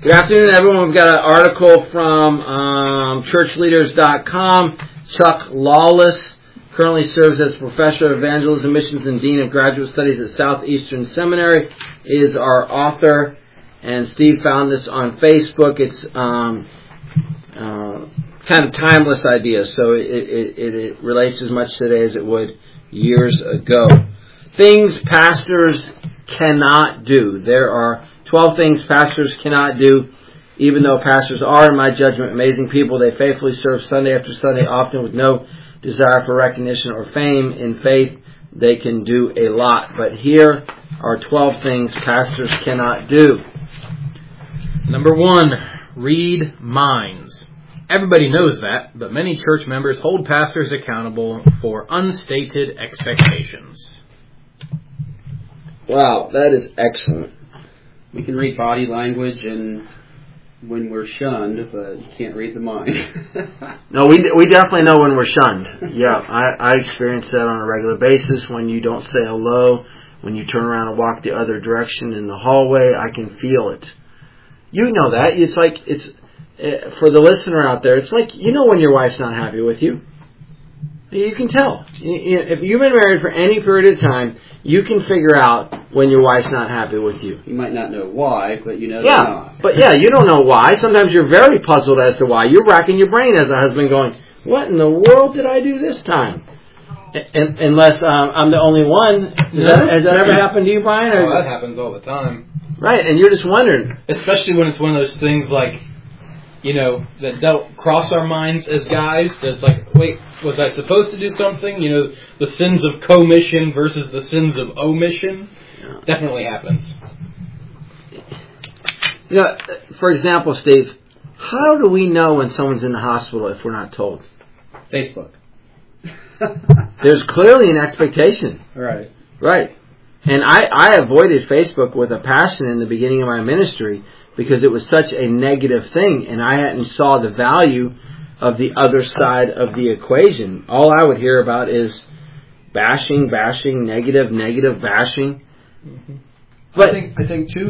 Good afternoon, everyone. We've got an article from churchleaders.com. Chuck Lawless currently serves as Professor of Evangelism, Missions, and Dean of Graduate Studies at Southeastern Seminary, is our author. And Steve found this on Facebook. It's kind of timeless ideas, so it relates as much today as it would years ago. Things pastors cannot do. There are 12 things pastors cannot do. Even though pastors are, in my judgment, amazing people, they faithfully serve Sunday after Sunday, often with no desire for recognition or fame. In faith, they can do a lot. But here are 12 things pastors cannot do. Number 1, read minds. Everybody knows that, but many church members hold pastors accountable for unstated expectations. Wow, that is excellent. We can read body language and when we're shunned, but you can't read the mind. No, we definitely know when we're shunned. Yeah, I experience that on a regular basis. When you don't say hello, when you turn around and walk the other direction in the hallway, I can feel it. You know that. It's like, for the listener out there, it's like, you know when your wife's not happy with you. You can tell. If you've been married for any period of time, you can figure out when your wife's not happy with you. You might not know why, but you know they're not. But you don't know why. Sometimes you're very puzzled as to why. You're racking your brain as a husband going, what in the world did I do this time? Unless I'm the only one. Has that ever happened to you, Brian? Oh, that happens all the time. Right, and you're just wondering. Especially when it's one of those things like, that don't cross our minds as guys. That's like, wait, was I supposed to do something? The sins of commission versus the sins of omission. Yeah. Definitely happens. For example, Steve, how do we know when someone's in the hospital if we're not told? Facebook. There's clearly an expectation. Right. Right. And I avoided Facebook with a passion in the beginning of my ministry because it was such a negative thing, and I hadn't saw the value of the other side of the equation. All I would hear about is bashing, negative, bashing. Mm-hmm. But I think too,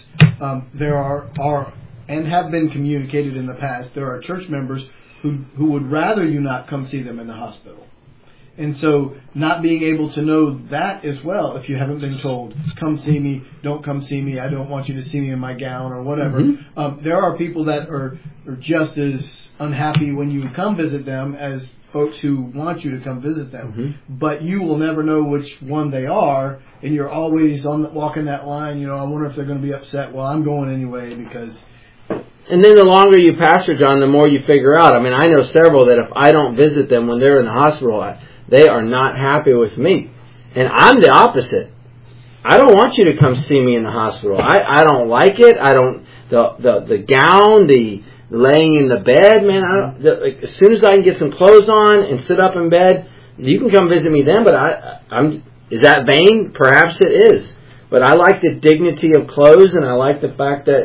there are and have been communicated in the past. There are church members who would rather you not come see them in the hospital. And so not being able to know that as well, if you haven't been told, come see me, don't come see me, I don't want you to see me in my gown or whatever. Mm-hmm. There are people that are just as unhappy when you come visit them as folks who want you to come visit them. Mm-hmm. But you will never know which one they are, and you're always walking that line, I wonder if they're going to be upset. Well, I'm going anyway because... And then the longer you pastor, John, the more you figure out. I mean, I know several that if I don't visit them when they're in the hospital, they are not happy with me. And I'm the opposite. I don't want you to come see me in the hospital. I don't like it. I don't, the gown, the laying in the bed, man, as soon as I can get some clothes on and sit up in bed, you can come visit me then, but is that vain? Perhaps it is. But I like the dignity of clothes, and I like the fact that,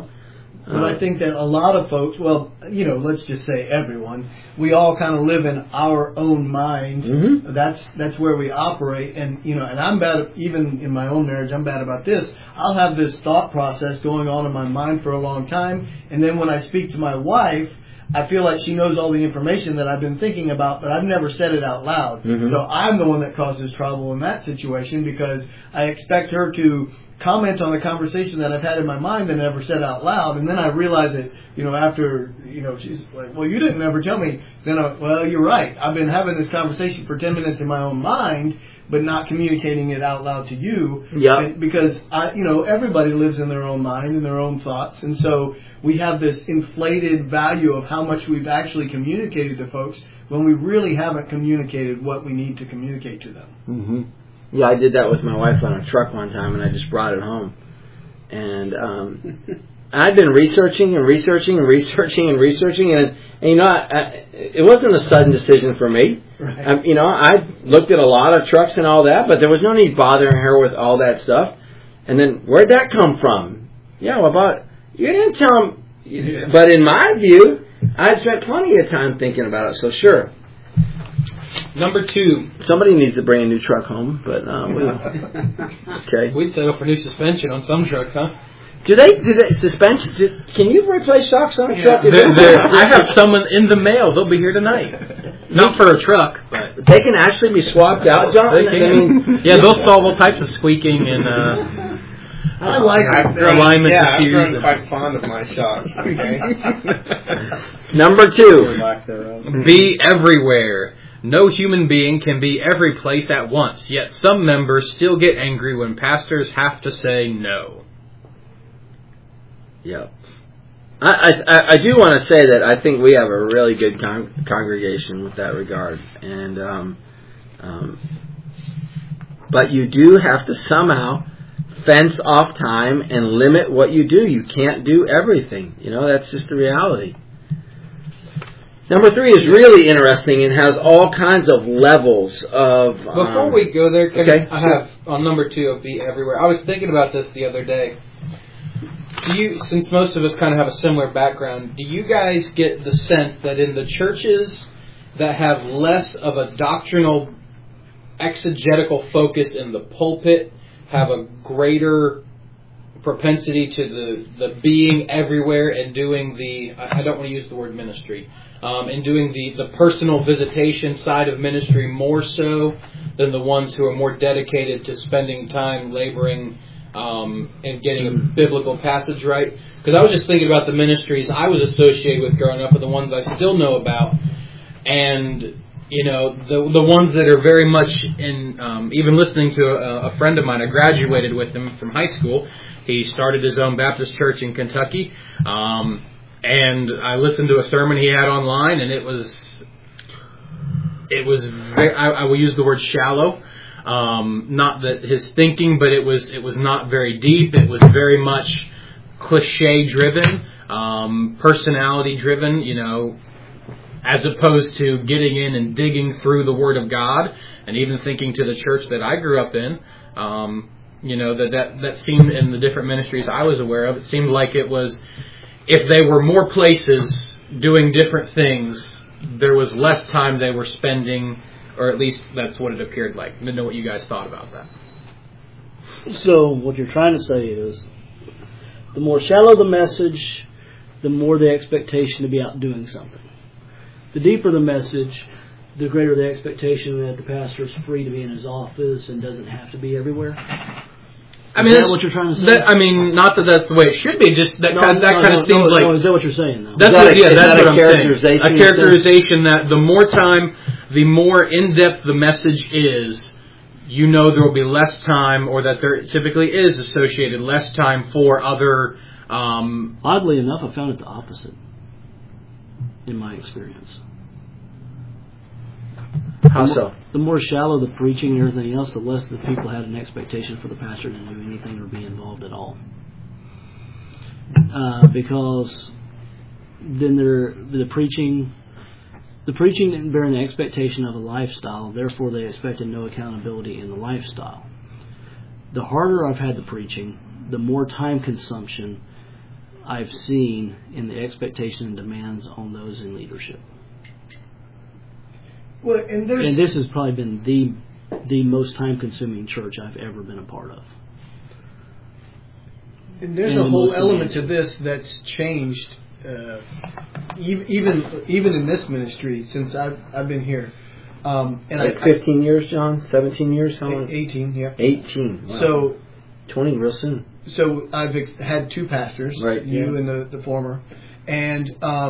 But I think that a lot of folks, let's just say everyone, we all kind of live in our own mind. Mm-hmm. That's where we operate. And, and I'm bad, even in my own marriage, I'm bad about this. I'll have this thought process going on in my mind for a long time. And then when I speak to my wife, I feel like she knows all the information that I've been thinking about, but I've never said it out loud. Mm-hmm. So I'm the one that causes trouble in that situation because I expect her to comment on the conversation that I've had in my mind and never said out loud, and then I realize that, after, she's like, well, you didn't ever tell me. Then well, you're right. I've been having this conversation for 10 minutes in my own mind, but not communicating it out loud to you. Yeah. Because everybody lives in their own mind and their own thoughts, and so we have this inflated value of how much we've actually communicated to folks when we really haven't communicated what we need to communicate to them. Mm-hmm. Yeah, I did that with my wife on a truck one time, and I just brought it home. And I'd been researching, and it wasn't a sudden decision for me. Right. I looked at a lot of trucks and all that, but there was no need bothering her with all that stuff. And then, where'd that come from? Yeah, well, you didn't tell him. Yeah. But in my view, I'd spent plenty of time thinking about it, so sure. Number 2. Somebody needs to bring a new truck home, but okay. We'd settle for new suspension on some trucks, huh? Do they suspension? Can you replace shocks on a truck? I have someone in the mail. They'll be here tonight. Not for a truck, but they can actually be swapped out, John. Yeah, they'll solve all types of squeaking and I like alignment I've issues. grown quite fond of my shocks. Okay. Number 2. Be everywhere. No human being can be every place at once, yet some members still get angry when pastors have to say no. Yeah. I do want to say that I think we have a really good congregation with that regard, and but you do have to somehow fence off time and limit what you do. You can't do everything. That's just the reality. Number 3 is really interesting and has all kinds of levels of... Before we go there, Kevin, okay, I have on number 2 of Be Everywhere. I was thinking about this the other day. Since most of us kind of have a similar background, do you guys get the sense that in the churches that have less of a doctrinal, exegetical focus in the pulpit have a greater propensity to the being everywhere and doing I don't want to use the word ministry, and doing the personal visitation side of ministry more so than the ones who are more dedicated to spending time laboring and getting a biblical passage right? Because I was just thinking about the ministries I was associated with growing up and the ones I still know about, and the ones that are very much in, even listening to a friend of mine, I graduated with him from high school. He started his own Baptist church in Kentucky, and I listened to a sermon he had online, and it was very, I will use the word shallow. Not that his thinking, but it was not very deep. It was very much cliche driven, personality driven, as opposed to getting in and digging through the Word of God, and even thinking to the church that I grew up in, that seemed in the different ministries I was aware of, it seemed like it was, if they were more places doing different things, there was less time they were spending, or at least that's what it appeared like. I didn't know what you guys thought about that. So what you're trying to say is, the more shallow the message, the more the expectation to be out doing something. The deeper the message, the greater the expectation that the pastor is free to be in his office and doesn't have to be everywhere. Is that what you're trying to say? Not that that's the way it should be. Just that kind of seems like. Is that what you're saying? Though? That's what I'm saying. A characterization that the more time, the more in depth the message is, there will be less time, or that there typically is associated less time for other. Oddly enough, I found it the opposite in my experience. How so? The more shallow the preaching and everything else, the less the people had an expectation for the pastor to do anything or be involved at all. Because then the preaching didn't bear an expectation of a lifestyle, therefore they expected no accountability in the lifestyle. The harder I've had the preaching, the more time consumption I've seen in the expectation and demands on those in leadership. Well, and this has probably been the most time-consuming church I've ever been a part of. And there's a whole element to this that's changed, even in this ministry since I've been here. And 15 years, John? 17 years? How long? 18, yeah. 18. Wow. So 20 real soon. So I've had 2 pastors, right? You and the former, and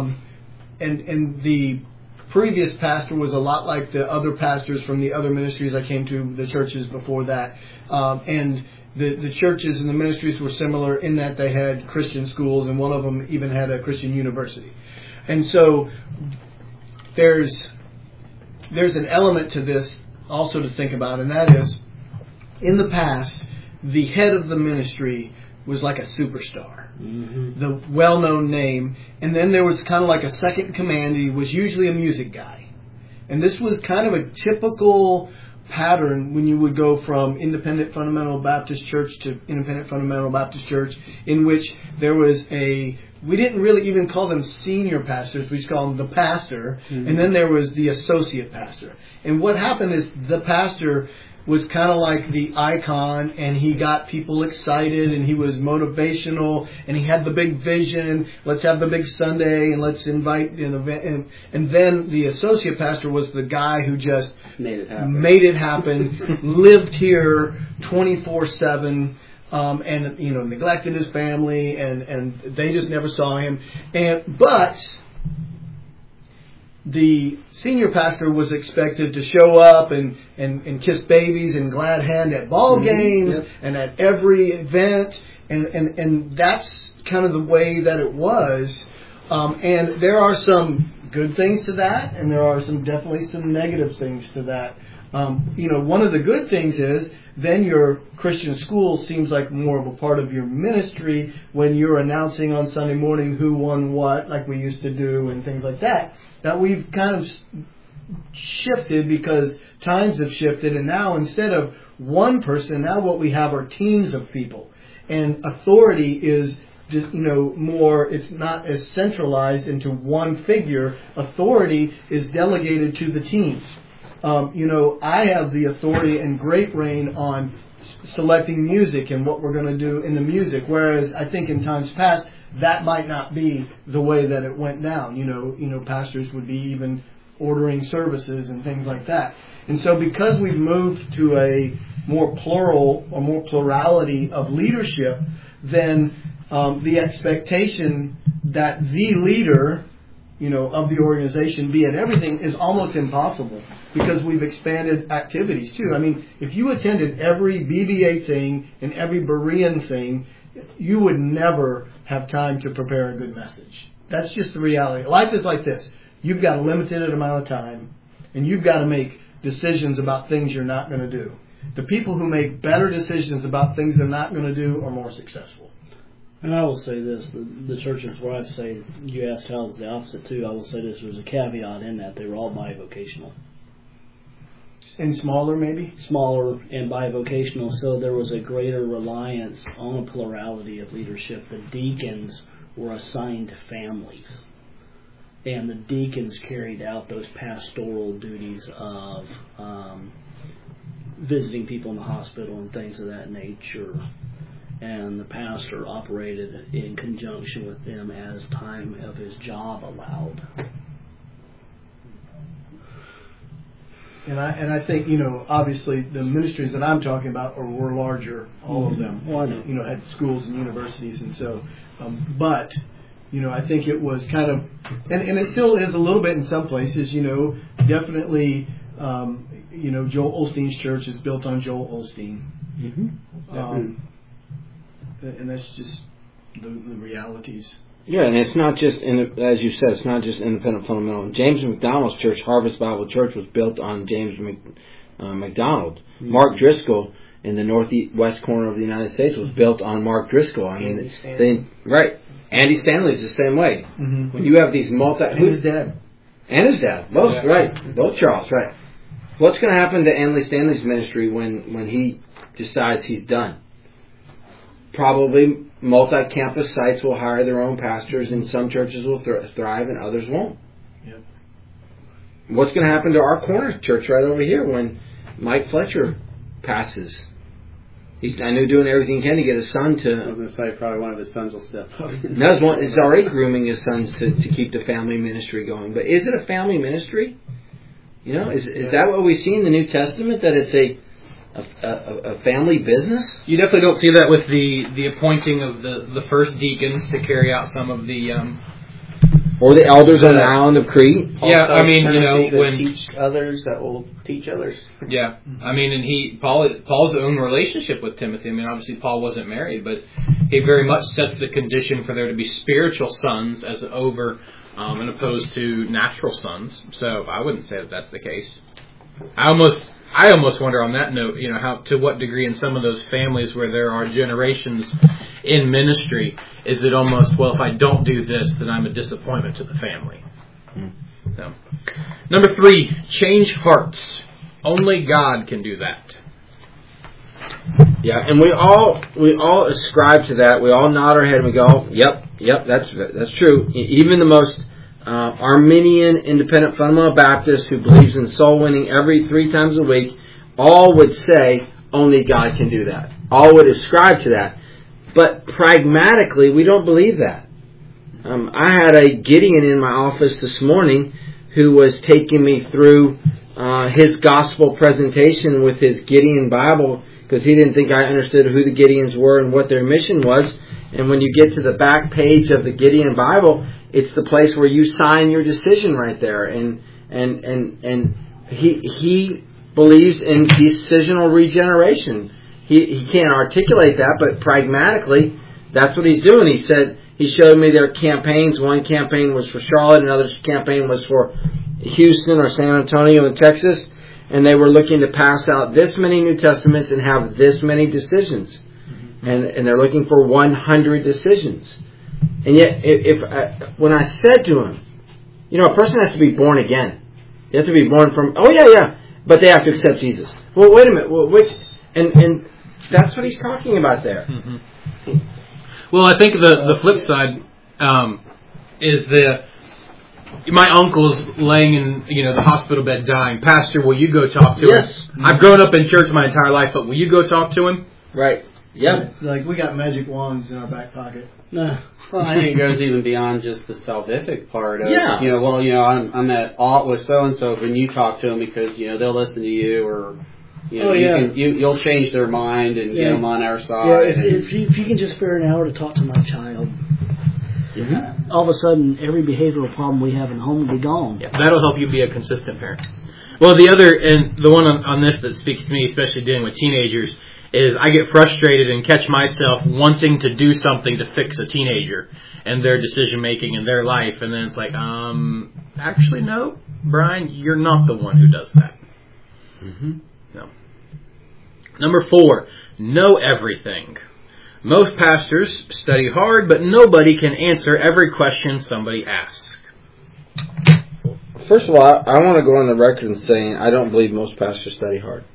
the previous pastor was a lot like the other pastors from the other ministries I came to, the churches before that, and the churches and the ministries were similar in that they had Christian schools, and one of them even had a Christian university, and so there's an element to this also to think about, and that is, in the past, the head of the ministry was like a superstar, the well-known name, and then there was kind of like a second in command. He was usually a music guy, and this was kind of a typical pattern when you would go from Independent Fundamental Baptist Church to Independent Fundamental Baptist Church, in which there was we didn't really even call them senior pastors, we just called them the pastor, and then there was the associate pastor. And what happened is the pastor was kind of like the icon, and he got people excited, and he was motivational, and he had the big vision. Let's have the big Sunday, and let's invite an event. And then the associate pastor was the guy who just made it happen, lived here 24/7. And neglected his family, and they just never saw him. But the senior pastor was expected to show up and kiss babies and glad hand at ball games and at every event, and that's kind of the way that it was. And there are some good things to that, and there are definitely some negative things to that. One of the good things is then your Christian school seems like more of a part of your ministry when you're announcing on Sunday morning who won what, like we used to do, and things like that. That we've kind of shifted because times have shifted, and now instead of one person, now what we have are teams of people. And authority is just, more, it's not as centralized into one figure. Authority is delegated to the teams. I have the authority and great reign on selecting music and what we're going to do in the music, whereas I think in times past that might not be the way that it went down. Pastors would be even ordering services and things like that. And so because we've moved to a more plurality of leadership, then the expectation that the leader of the organization be at everything is almost impossible because we've expanded activities too. I mean, if you attended every BBA thing and every Berean thing, you would never have time to prepare a good message. That's just the reality. Life is like this. You've got a limited amount of time, and you've got to make decisions about things you're not going to do. The people who make better decisions about things they're not going to do are more successful. And I will say this, the churches where I say, you asked how it's the opposite too, I will say this, there's a caveat in that they were all bivocational. And smaller maybe? Smaller and bivocational, so there was a greater reliance on a plurality of leadership. The deacons were assigned to families, and the deacons carried out those pastoral duties of visiting people in the hospital and things of that nature. And the pastor operated in conjunction with them as time of his job allowed. And I think, obviously the ministries that I'm talking about were larger, all of them, at schools and universities. And so, but, I think it was kind of, and it still is a little bit in some places, definitely, Joel Osteen's church is built on Joel Osteen. Mm-hmm. And that's just the realities. Yeah, and it's not just, as you said, it's not just independent fundamental. James McDonald's church, Harvest Bible Church, was built on James McDonald. Mm-hmm. Mark Driscoll in the northwest corner of the United States was built on Mark Driscoll. I mean, right. Andy Stanley's the same way. Mm-hmm. When you have these and his dad. And his dad. Both, yeah. Right. Both Charles, right. What's going to happen to Andy Stanley's ministry when he decides he's done? Probably multi-campus sites will hire their own pastors, and some churches will thrive and others won't. Yep. What's going to happen to our corner church right over here when Mike Fletcher passes? He's, I know, doing everything he can to get his son to... I was going to say probably one of his sons will step up. No, he's already grooming his sons to keep the family ministry going. But is it a family ministry? Is that what we see in the New Testament, that it's a family business? You definitely don't see that with the appointing of the first deacons to carry out some of the or the elders on the island of Crete. Yeah, I mean, when teach others that will teach others. Yeah, I mean, and Paul's own relationship with Timothy. I mean, obviously Paul wasn't married, but he very much sets the condition for there to be spiritual sons as and opposed to natural sons. So I wouldn't say that that's the case. I almost wonder on that note, how, to what degree in some of those families where there are generations in ministry, is it almost, well, if I don't do this, then I'm a disappointment to the family. So. Number 3, change hearts. Only God can do that. Yeah, and we all ascribe to that. We all nod our head and we go, yep, that's true. Even the most Arminian independent fundamental Baptist who believes in soul winning every 3 times a week all would say only God can do that. All would ascribe to that. But pragmatically, we don't believe that. I had a Gideon in my office this morning who was taking me through his gospel presentation with his Gideon Bible, because he didn't think I understood who the Gideons were and what their mission was. And when you get to the back page of the Gideon Bible, it's the place where you sign your decision right there. And he believes in decisional regeneration. He can't articulate that, but pragmatically, that's what he's doing. He showed me their campaigns. One campaign was for Charlotte, another campaign was for Houston or San Antonio in Texas, and they were looking to pass out this many New Testaments and have this many decisions. And they're looking for 100 decisions. And yet, when I said to him, a person has to be born again. You have to be born from, but they have to accept Jesus. Well, wait a minute. Well, and that's what he's talking about there. Mm-hmm. Well, I think the flip side is my uncle's laying in the hospital bed dying. Pastor, will you go talk to him? I've grown up in church my entire life, but will you go talk to him? Right. Yeah. Like we got magic wands in our back pocket. Well, I think it goes even beyond just the salvific part of, I'm at aught with so-and-so, when you talk to them because, they'll listen to you or, you'll change their mind and get them on our side. Yeah, if you can just spare an hour to talk to my child, all of a sudden every behavioral problem we have in home will be gone. Yeah, that'll help you be a consistent parent. Well, the one on this that speaks to me, especially dealing with teenagers, is I get frustrated and catch myself wanting to do something to fix a teenager and their decision making in their life, and then it's like, actually no, Brian, you're not the one who does that. Mm-hmm. No. Number 4, know everything. Most pastors study hard, but nobody can answer every question somebody asks. First of all, I want to go on the record and saying I don't believe most pastors study hard.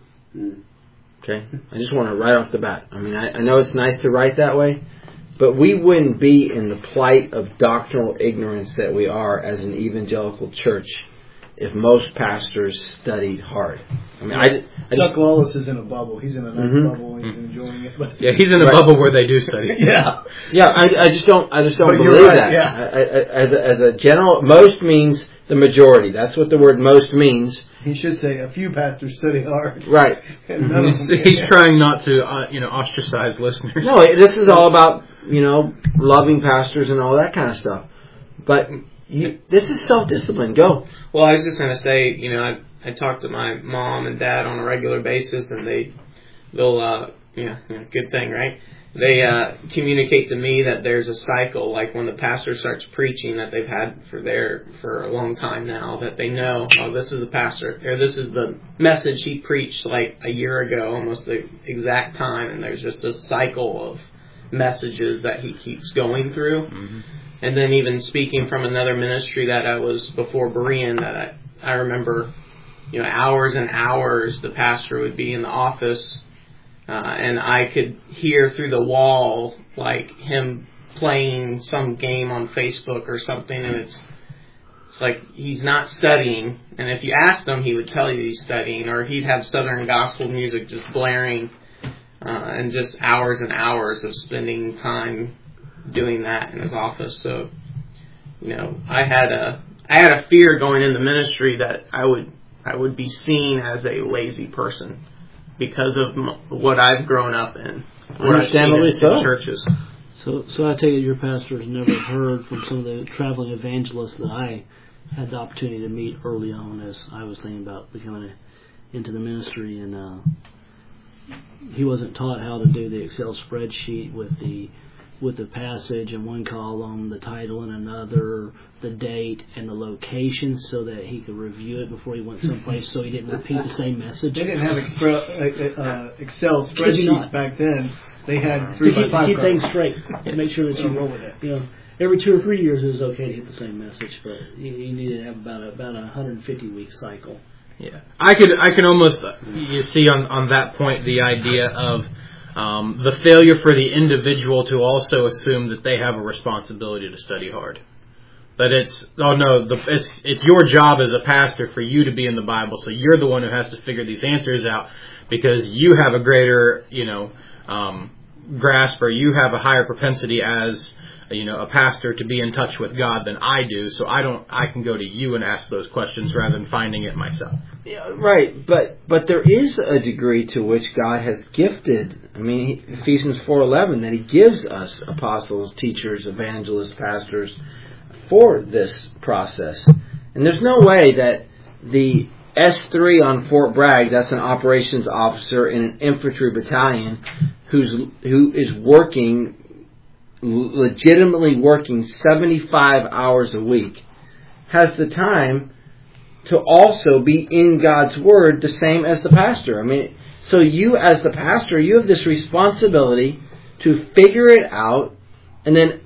Okay? I just want to right off the bat. I mean, I know it's nice to write that way, but we wouldn't be in the plight of doctrinal ignorance that we are as an evangelical church if most pastors studied hard. I mean, Chuck Wallace is in a bubble. He's in a nice bubble and he's enjoying it. But he's in a bubble where they do study. I just don't believe that. Yeah. As a general, most means the majority. That's what the word most means. He should say a few pastors study hard. Right. He's trying not to ostracize listeners. No, this is all about loving pastors and all that kind of stuff. But this is self-discipline. Go. Well, I was just going to say, I talk to my mom and dad on a regular basis, and they'll good thing, right? They communicate to me that there's a cycle, like when the pastor starts preaching that they've had for a long time now, that they know, this is a pastor, or this is the message he preached like a year ago, almost the exact time, and there's just a cycle of messages that he keeps going through. Mm-hmm. And then even speaking from another ministry that I was before Berean, that I remember, hours and hours the pastor would be in the office, and I could hear through the wall like him playing some game on Facebook or something, and it's like he's not studying. And if you asked him, he would tell you he's studying, or he'd have Southern gospel music just blaring, and just hours and hours of spending time doing that in his office. So, I had a fear going into ministry that I would be seen as a lazy person because of what I've grown up in. Understandably so. Churches. So I take it your pastor has never heard from some of the traveling evangelists that I had the opportunity to meet early on as I was thinking about becoming into the ministry, and he wasn't taught how to do the Excel spreadsheet with the passage in one column, the title in another, the date and the location, so that he could review it before he went someplace, so he didn't repeat the same message. They didn't have Excel spreadsheets back then. They had 3x5 keep things straight to make sure that you roll with it. Every 2 or 3 years it was okay to hit the same message, but you needed to have about a 150-week cycle. Yeah, I can almost see on that point the idea of the failure for the individual to also assume that they have a responsibility to study hard. That it's your job as a pastor for you to be in the Bible, so you're the one who has to figure these answers out because you have a greater, grasp, or you have a higher propensity as, a pastor to be in touch with God than I do. So I can go to you and ask those questions rather than finding it myself. Yeah, right, but there is a degree to which God has gifted. I mean, Ephesians 4:11, that He gives us apostles, teachers, evangelists, pastors for this process. And there's no way that the S3 on Fort Bragg, that's an operations officer in an infantry battalion who is legitimately working 75 hours a week, has the time to also be in God's Word the same as the pastor. I mean, so you as the pastor, you have this responsibility to figure it out and then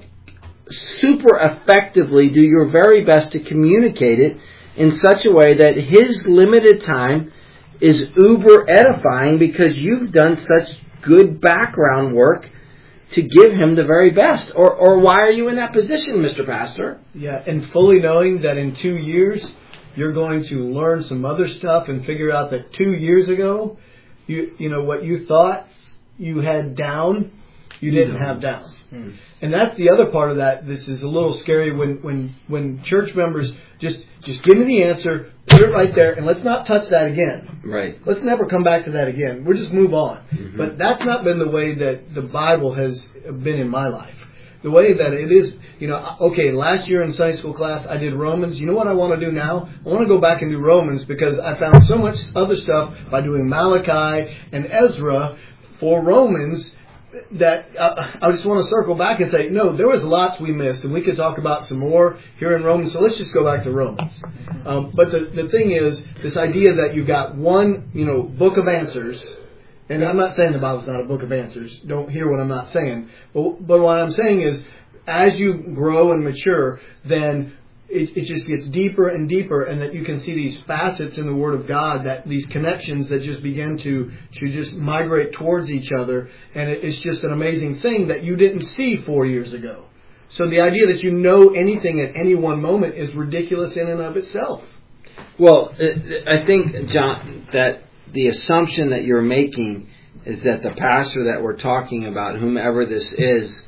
super effectively do your very best to communicate it in such a way that his limited time is uber edifying because you've done such good background work to give him the very best. Or why are you in that position, Mr. Pastor? Yeah, and fully knowing that in 2 years you're going to learn some other stuff and figure out that 2 years ago, you know what you thought you had down, you didn't have down. And that's the other part of that. This is a little scary when church members just give me the answer, put it right there, and let's not touch that again. Right. Let's never come back to that again. We'll just move on. Mm-hmm. But that's not been the way that the Bible has been in my life. The way that it is, okay, last year in Sunday school class I did Romans. You know what I want to do now? I want to go back and do Romans because I found so much other stuff by doing Malachi and Ezra for Romans that I just want to circle back and say, no, there was lots we missed, and we could talk about some more here in Romans, so let's just go back to Romans. But the thing is, this idea that you've got one, book of answers, and I'm not saying the Bible's not a book of answers. Don't hear what I'm not saying. But what I'm saying is, as you grow and mature, then it just gets deeper and deeper, and that you can see these facets in the Word of God, that these connections that just begin to just migrate towards each other, and it's just an amazing thing that you didn't see 4 years ago. So the idea that you know anything at any one moment is ridiculous in and of itself. Well, I think, John, that the assumption that you're making is that the pastor that we're talking about, whomever this is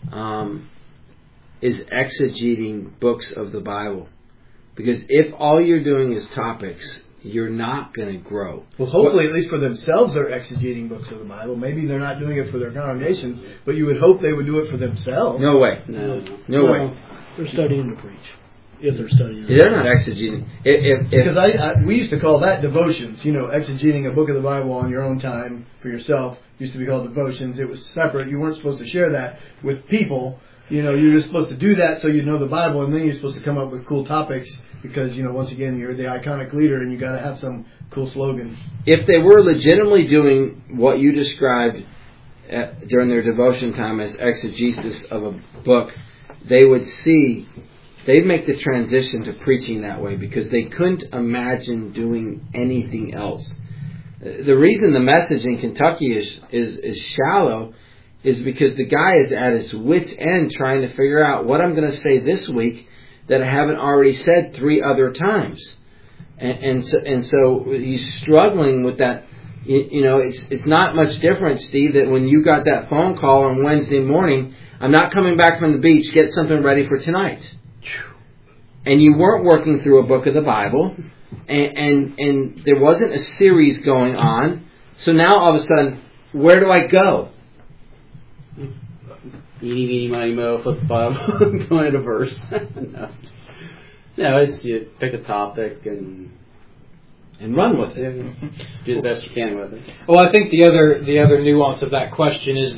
exegeting books of the Bible. Because if all you're doing is topics, you're not going to grow. Well, hopefully, at least for themselves, they're exegeting books of the Bible. Maybe they're not doing it for their congregations, but you would hope they would do it for themselves. No way. No way. They're studying to preach. If they're studying. They're not exegeting. Because we used to call that devotions. Exegeting a book of the Bible on your own time for yourself used to be called devotions. It was separate. You weren't supposed to share that with people. You're just supposed to do that so you know the Bible, and then you're supposed to come up with cool topics because, once again, you're the iconic leader and you got to have some cool slogan. If they were legitimately doing what you described during their devotion time as exegesis of a book, they'd make the transition to preaching that way because they couldn't imagine doing anything else. The reason the message in Kentucky is shallow is because the guy is at his wit's end trying to figure out what I'm going to say this week that I haven't already said 3 other times. And so he's struggling with that. It's not much different, Steve, that when you got that phone call on Wednesday morning, I'm not coming back from the beach, get something ready for tonight. And you weren't working through a book of the Bible, and there wasn't a series going on. So now all of a sudden, where do I go? Eeny, meeny, miny, mo, flip the Bible, go into a verse. No, it's you pick a topic and run with it. Do the best you can with it. Well, I think the other nuance of that question is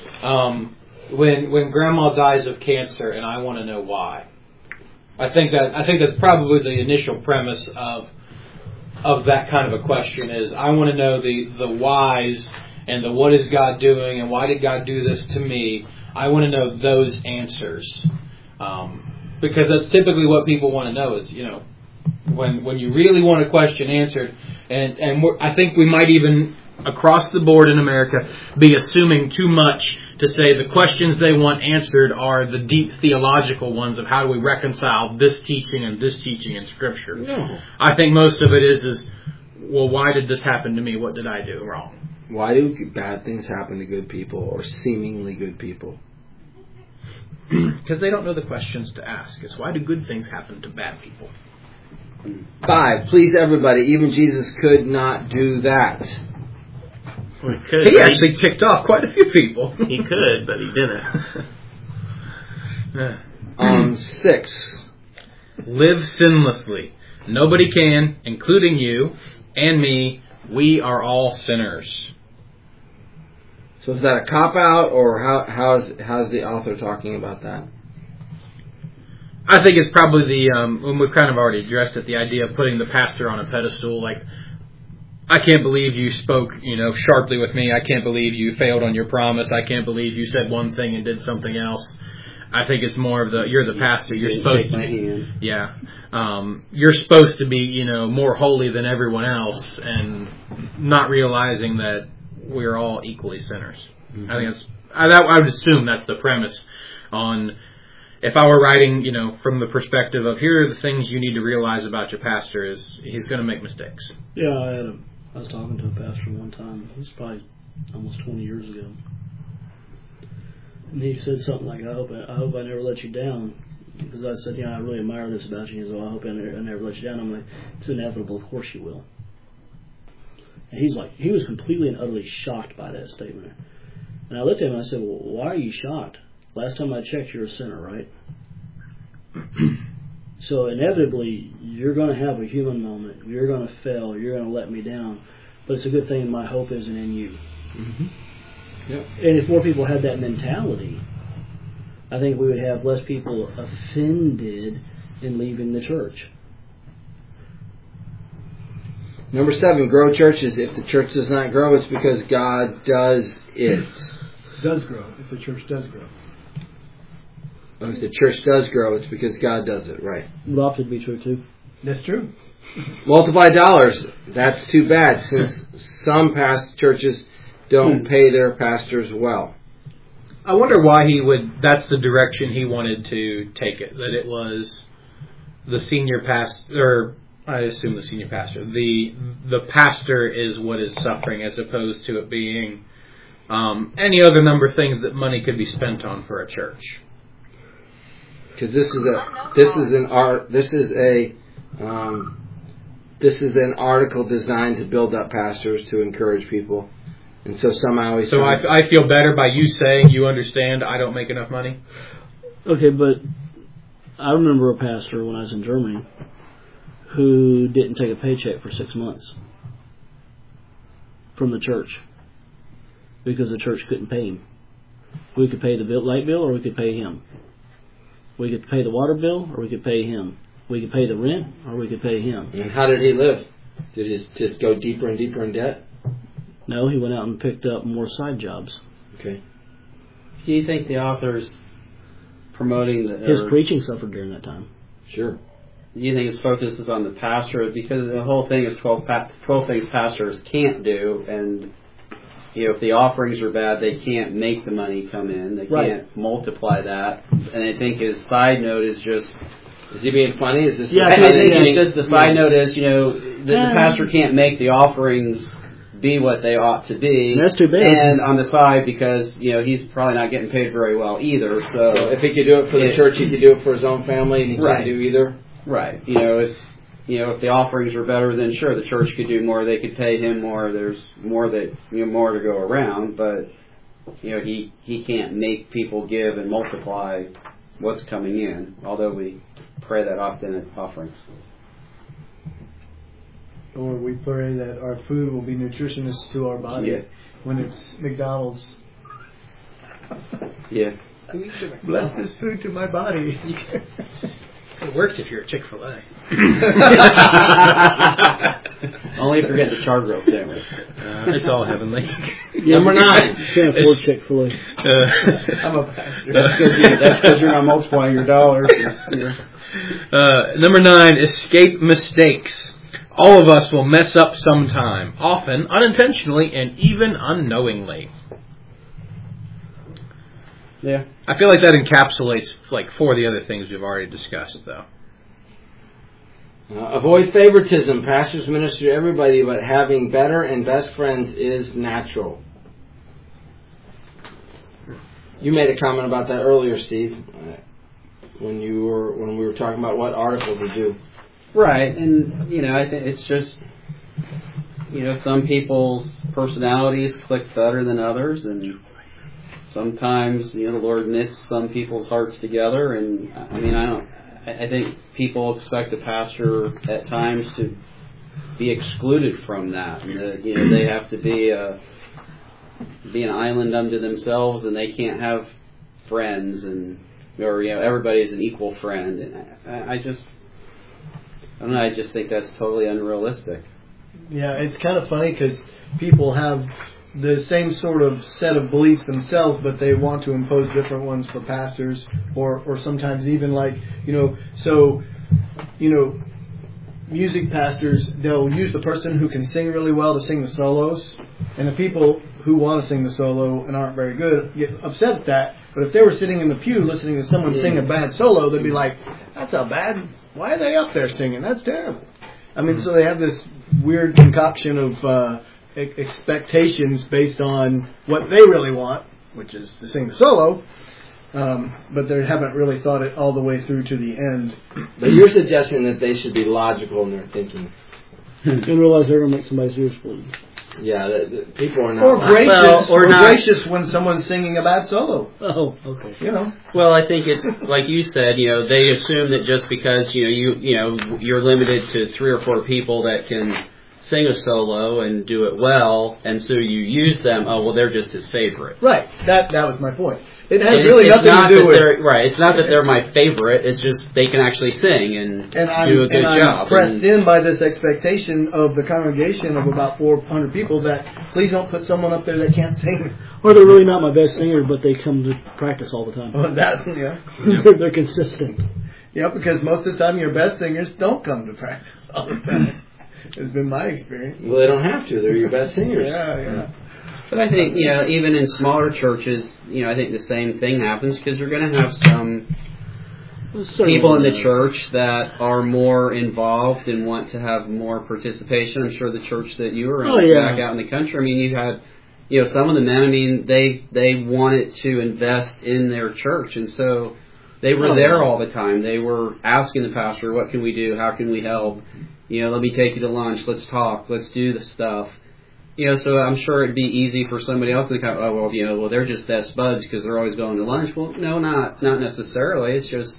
when Grandma dies of cancer, and I want to know why. I think that's probably the initial premise of that kind of a question is I want to know the whys and the what is God doing and why did God do this to me. I want to know those answers because that's typically what people want to know is when you really want a question answered, and I think we might even across the board in America be assuming too much to say the questions they want answered are the deep theological ones of how do we reconcile this teaching and this teaching in Scripture. No. I think most of it is, well, why did this happen to me? What did I do wrong? Why do bad things happen to good people or seemingly good people? Because they don't know the questions to ask. It's why do good things happen to bad people? 5, please everybody. Even Jesus could not do that. Well, he could. He actually ticked off quite a few people. He could, but he didn't. 6. Live sinlessly. Nobody can, including you and me. We are all sinners. So is that a cop-out, or how's the author talking about that? I think it's probably when we've kind of already addressed it, the idea of putting the pastor on a pedestal. Like, I can't believe you spoke, sharply with me. I can't believe you failed on your promise. I can't believe you said one thing and did something else. I think it's more of you're the pastor. You're supposed to, you're supposed to be, more holy than everyone else, and not realizing that we're all equally sinners. Mm-hmm. I think I would assume that's the premise on. If I were writing, from the perspective of here are the things you need to realize about your pastor, is he's going to make mistakes. Yeah, I was talking to a pastor one time. It was probably almost 20 years ago, and he said something like, "I hope I never let you down," because I said, "I really admire this about you." He said, "Well, I hope I never let you down." I'm like, "It's inevitable. Of course you will." And he was completely and utterly shocked by that statement. And I looked at him and I said, "Well, why are you shocked? Last time I checked, you're a sinner, right?" So inevitably, you're going to have a human moment. You're going to fail. You're going to let me down. But it's a good thing my hope isn't in you. Mm-hmm. Yep. And if more people had that mentality, I think we would have less people offended in leaving the church. Number 7, grow churches. If the church does not grow, it's because God does it. Does grow. If the church does grow. If the church does grow, it's because God does it, right? The opposite would be true, too. That's true. Multiply dollars. That's too bad, since some past churches don't pay their pastors well. I wonder why that's the direction he wanted to take it. That it was the senior pastor, or I assume the senior pastor. The pastor is what is suffering, as opposed to it being any other number of things that money could be spent on for a church. Because this is an article designed to build up pastors, to encourage people, and so somehow I feel better by you saying you understand I don't make enough money. Okay, but I remember a pastor when I was in Germany who didn't take a paycheck for 6 months from the church because the church couldn't pay him. We could pay the light bill, or we could pay him. We could pay the water bill, or we could pay him. We could pay the rent, or we could pay him. And how did he live? Did he just go deeper and deeper in debt? No, he went out and picked up more side jobs. Okay. Do you think the author's promoting his preaching suffered during that time? Sure. Do you think his focus is on the pastor? Because the whole thing is 12 things pastors can't do, and if the offerings are bad, they can't make the money come in. They can't multiply that. And I think his side note is just... Is he being funny? Is this? Yeah, I think it's just the side note is, the pastor can't make the offerings be what they ought to be. That's too bad. And on the side, because, he's probably not getting paid very well either. So if he could do it for the church, he could do it for his own family, and he can't do either. Right. If the offerings were better, then sure, the church could do more. They could pay him more. There's more more to go around. But he can't make people give and multiply what's coming in. Although we pray that often at offerings. Or we pray that our food will be nutritious to our body when it's McDonald's. Yeah. Bless this food to my body. It works if you're a Chick-fil-A. Only if you're getting the char grill sandwich. It's all heavenly. Number 9. Can't afford Chick-fil-A. I'm a pastor. That's because you're not multiplying your dollars. Number 9, escape mistakes. all of us will mess up sometime, often unintentionally and even unknowingly. Yeah. I feel like that encapsulates like 4 of the other things we've already discussed, though. Avoid favoritism. Pastors minister to everybody, but having better and best friends is natural. You made a comment about that earlier, Steve, when we were talking about what article to do. Right, and I think it's just some people's personalities click better than others, and sometimes the Lord knits some people's hearts together. And I think people expect a pastor at times to be excluded from that, and they have to be an island unto themselves, and they can't have friends, or everybody's an equal friend. And I just think that's totally unrealistic. Yeah, it's kind of funny because people have the same sort of set of beliefs themselves, but they want to impose different ones for pastors, or sometimes even music pastors, they'll use the person who can sing really well to sing the solos, and the people who want to sing the solo and aren't very good get upset at that. But if they were sitting in the pew listening to someone sing a bad solo, they'd be like, that's not bad. Why are they up there singing? That's terrible. So they have this weird concoction of expectations based on what they really want, which is to sing the solo, but they haven't really thought it all the way through to the end. But you're suggesting that they should be logical in their thinking. And realize they're going to make somebody's ears bleed. Yeah, the people are not. Or gracious, gracious when someone's singing a bad solo. Oh, okay. Well, I think it's like you said. They assume that just because you're limited to 3 or 4 people that can sing a solo and do it well, and so you use them. Oh, well, they're just his favorite. Right. That was my point. It has really nothing to do with right. It's not that they're my favorite. It's just they can actually sing and do a good job. I'm pressed in by this expectation of the congregation of about 400 people that please don't put someone up there that can't sing. Or they're really not my best singer, but they come to practice all the time. They're consistent. Yeah, because most of the time your best singers don't come to practice all the time. It's been my experience. Well, they don't have to. They're your best singers. Yeah. But I think, even in smaller churches, I think the same thing happens because you're going to have some people in the church that are more involved and want to have more participation. I'm sure the church that you were in, back out in the country, you had, some of the men, they wanted to invest in their church, and so they were there all the time. They were asking the pastor, what can we do? How can we help? Let me take you to lunch. Let's talk. Let's do the stuff. So I'm sure it'd be easy for somebody else to kind of, they're just best buds because they're always going to lunch. Well, no, not necessarily. It's just,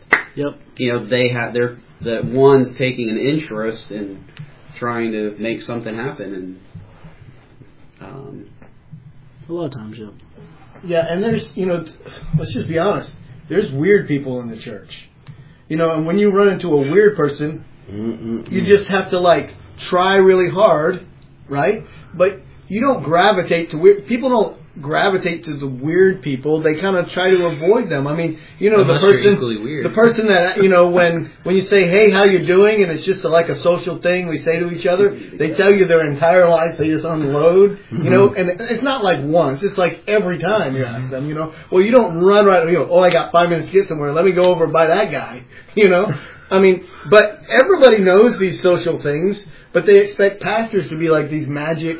the one's taking an interest in trying to make something happen, and a lot of times, yeah, and there's, let's just be honest. There's weird people in the church, and when you run into a weird person, you just have to try really hard, right? But you don't gravitate to weird people. Don't gravitate to the weird people. They kind of try to avoid them. The person that when you say, hey, how you doing, and it's just like a social thing we say to each other, they tell you their entire life. They just unload, and it's not like once. It's like every time you ask them, well, you don't run right. I got 5 minutes to get somewhere. Let me go over by that guy, but everybody knows these social things, but they expect pastors to be like these magic,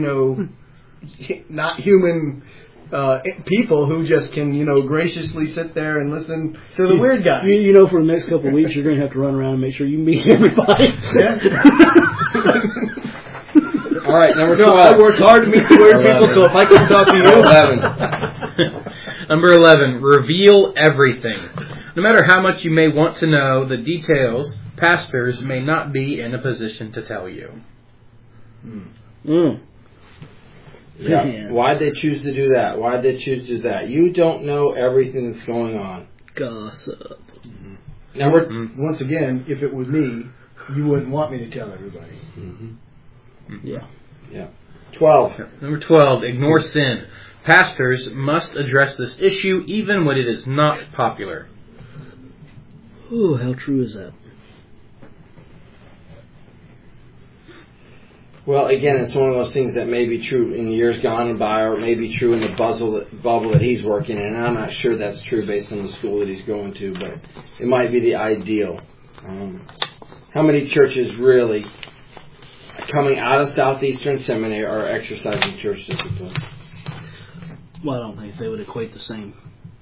not human people who just can, graciously sit there and listen to the weird guy. For the next couple of weeks, you're going to have to run around and make sure you meet everybody. All right, number 12. I work hard to meet the weird people, so if I can talk to you. 11. Number 11, reveal everything. No matter how much you may want to know the details, pastors may not be in a position to tell you. Yeah. Why'd they choose to do that? Why'd they choose to do that? You don't know everything that's going on. Gossip. Now, once again, if it was me, you wouldn't want me to tell everybody. Yeah. 12. Number 12, ignore sin. Pastors must address this issue even when it is not popular. Ooh, how true is that? Well, again, it's one of those things that may be true in years gone by, or may be true in the bubble that he's working in. And I'm not sure that's true based on the school that he's going to, but it might be the ideal. How many churches really coming out of Southeastern Seminary are exercising church discipline? Well, I don't think they would equate the same.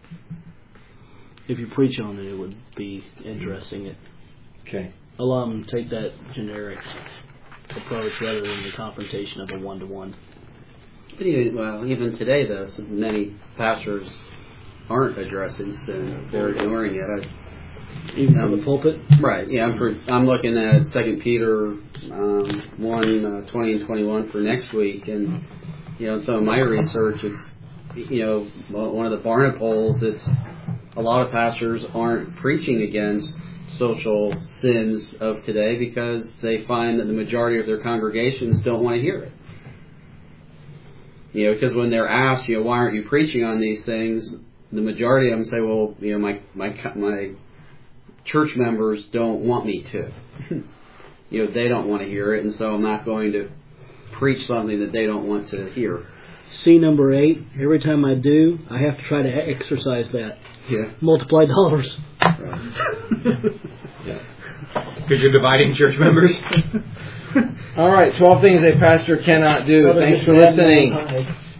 If you preach on it, it would be addressing it. Okay. A lot of them take that generic approach rather than the confrontation of a one-to-one. But even today, though, many pastors aren't addressing sin; they're ignoring it. Even on the pulpit, right? Yeah, I'm looking at 2 Peter 1, 20 and 21 for next week, and some of my research, it's one of the Barna polls. It's a lot of pastors aren't preaching against social sins of today because they find that the majority of their congregations don't want to hear it. Because when they're asked, why aren't you preaching on these things, the majority of them say, well, my church members don't want me to. They don't want to hear it, and so I'm not going to preach something that they don't want to hear. C number 8, every time I do, I have to try to exercise that. Yeah. Multiply dollars. Right. Yeah. Because you're dividing church members. All right, 12 things a pastor cannot do. Thanks for listening.